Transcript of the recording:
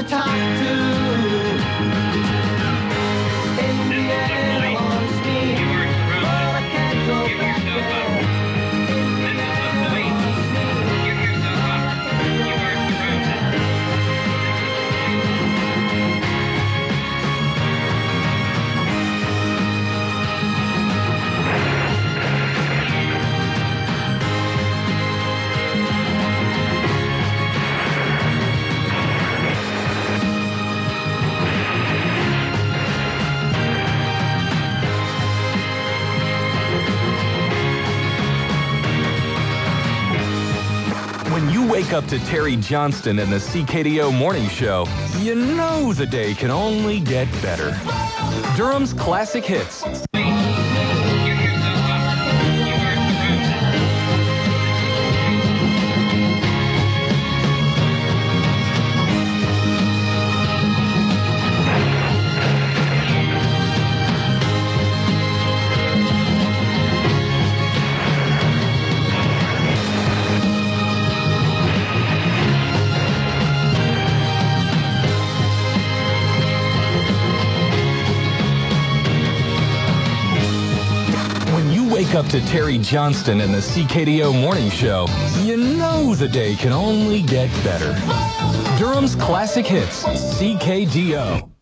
talk to. Indiana wants me, but I can't go back there. Indiana wants me, When you wake up to Terry Johnston and the CKDO Morning Show, you know the day can only get better. Durham's Classic Hits. Wake up to Terry Johnston and the CKDO Morning Show, you know the day can only get better. Durham's Classic Hits, CKDO.